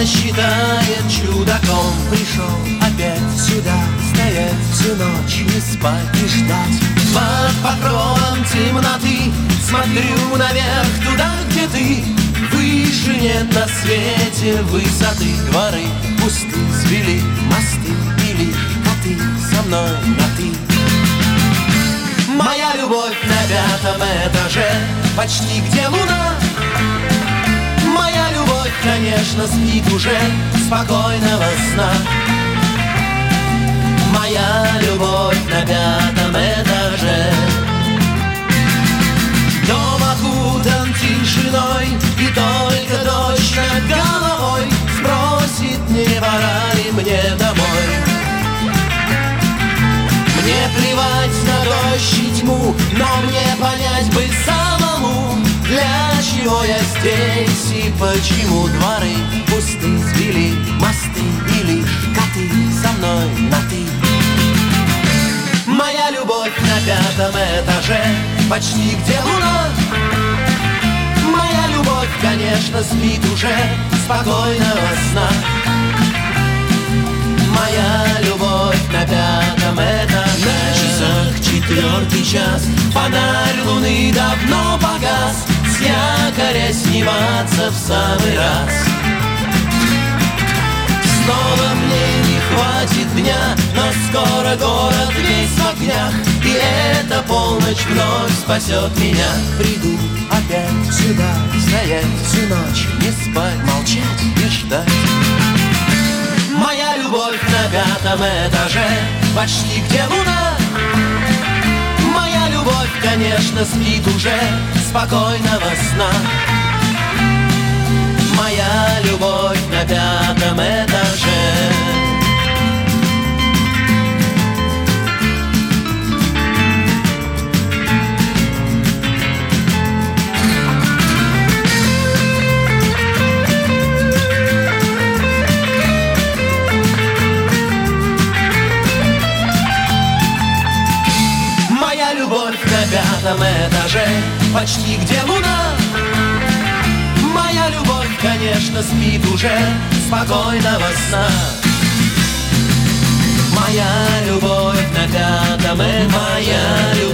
она считает чудаком. Пришел опять сюда, стоять всю ночь, не спать и ждать. Под покровом темноты смотрю наверх, туда, где ты. Выше нет на свете высоты. Дворы пусты, свели мосты, и лишь коты со мной на ты. Моя любовь на 5-м этаже, почти где луна. Моя любовь, конечно, спит уже, спокойного сна. Моя любовь на 5-м этаже. Дом окутан тишиной, и только дождь над головой спросит, не пора ли мне домой. Мне плевать на дождь и тьму, но мне понять бы самому, для чего я здесь и почему. Дворы пусты, свели мосты, и лишь коты со мной на ты. Моя любовь на 5-м этаже, почти где луна. Моя любовь, конечно, спит уже, спокойного сна. Моя любовь на 5-м этаже. На часах 4-й час, фонарь луны давно погас. С якоря сниматься в самый раз. Снова мне не хватит дня, но скоро город весь в огнях, и эта полночь вновь спасет меня. Приду опять сюда, стоять всю ночь, не спать, молчать и ждать. Моя любовь на 5-м этаже, почти где луна. Моя любовь, конечно, спит уже, спокойного сна. Моя любовь на 5-м этаже. Моя любовь на 5-м этаже, почти где луна. Моя любовь, конечно, спит уже, спокойного сна. Моя любовь на 5-м этаже. Моя любовь.